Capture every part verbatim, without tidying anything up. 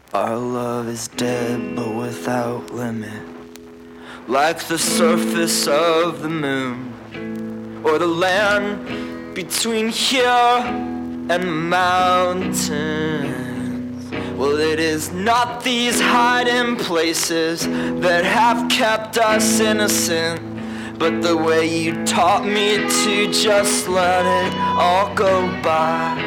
Our love is dead but without limit, like the surface of the moon, or the land between here and the mountains. Well, it is not these hiding places that have kept us innocent, but the way you taught me to just let it all go by.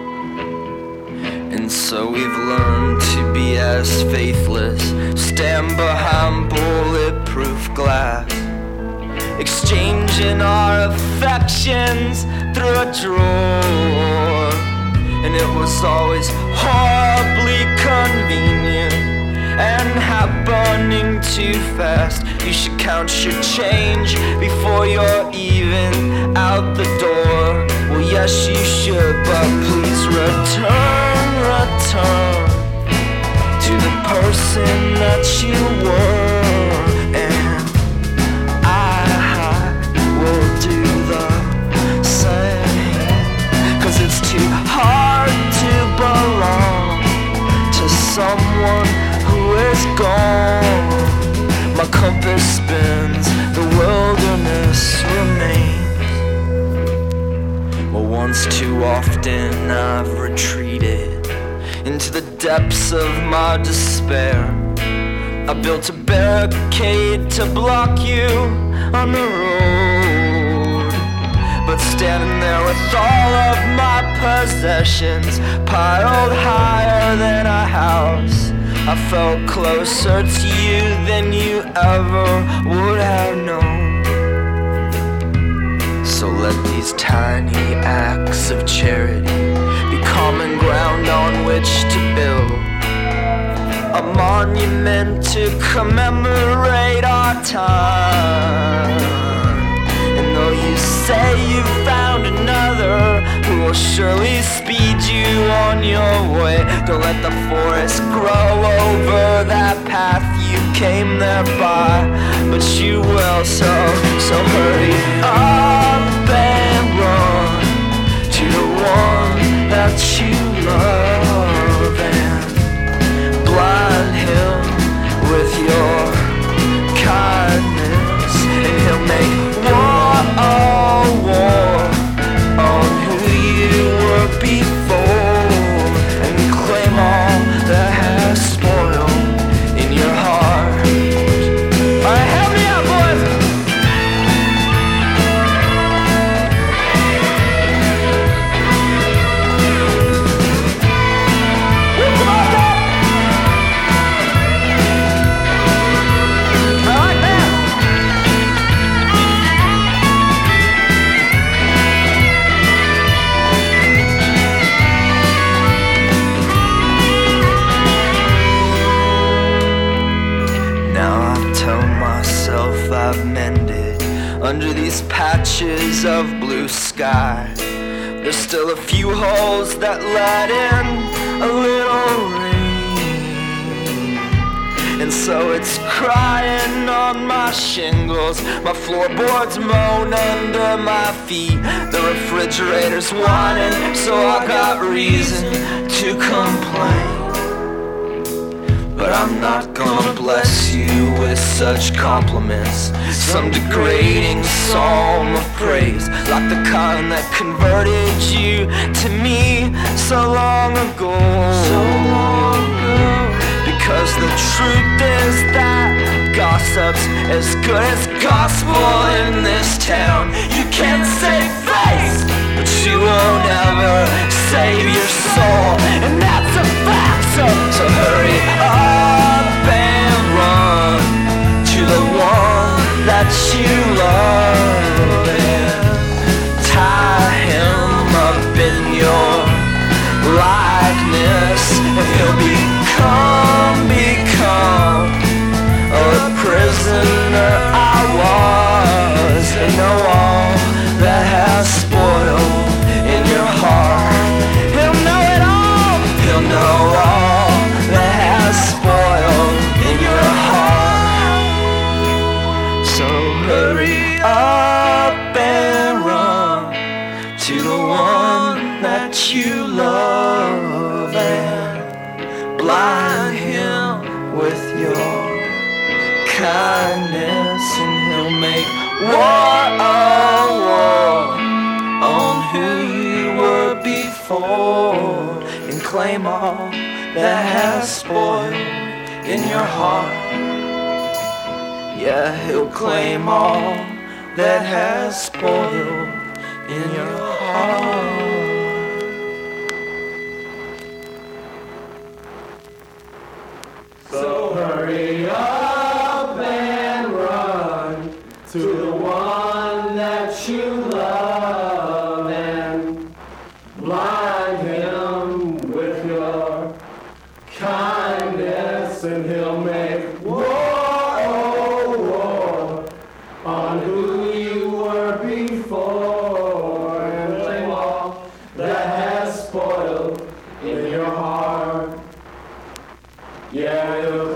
And so we've learned to be as faithless, stand behind bulletproof glass, exchanging our affections through a drawer. And it was always horribly convenient and happening too fast. You should count your change before you're even out the door. Well, yes, you should, but please return, return to the person that you were. And I will do the same, 'cause it's too hard to belong to someone who is gone. My compass spins, the wilderness remains. Well, once too often I've retreated into the depths of my despair. I built a barricade to block you on the road, but standing there with all of my possessions piled higher than a house, I felt closer to you than you ever would have known. So let these tiny acts of charity be common ground on which to build a monument to commemorate our time. And though you say you found another who will surely speed you on your way, don't let the forest grow over that path you came there by. But you will, so, so hurry up and run to the one that you love, and blind him with your kindness, and he'll make war, oh, war on who you were before, and claim all that has spoiled in your heart. Alright, help me out, boys! I've mended under these patches of blue sky. There's still a few holes that let in a little rain, and so it's crying on my shingles. My floorboards moan under my feet. The refrigerator's whining, so I got reason to complain. But I'm not gonna bless you with such compliments, some degrading psalm of praise, like the kind that converted you to me so long ago. So long ago. Because the truth is that gossip's as good as gospel in this town. You can't save face, but you won't ever save your soul, and that's a fact. So, so hurry up and run to the one that you love, and tie him up in your likeness, and he'll become, become a prisoner I was, and know all that has spoiled in your heart. He'll know it all, he'll know all that has spoiled in your heart. So hurry up and run to the one that you love, and blind kindness, and he'll make war, oh, war on who you were before, and claim all that has spoiled in your heart. Yeah, he'll claim all that has spoiled in your heart. So hurry up and run to the one that you love, and blind him with your kindness, and he'll make war, oh, war on who you were before, and claim all that has spoiled in your heart. Yeah,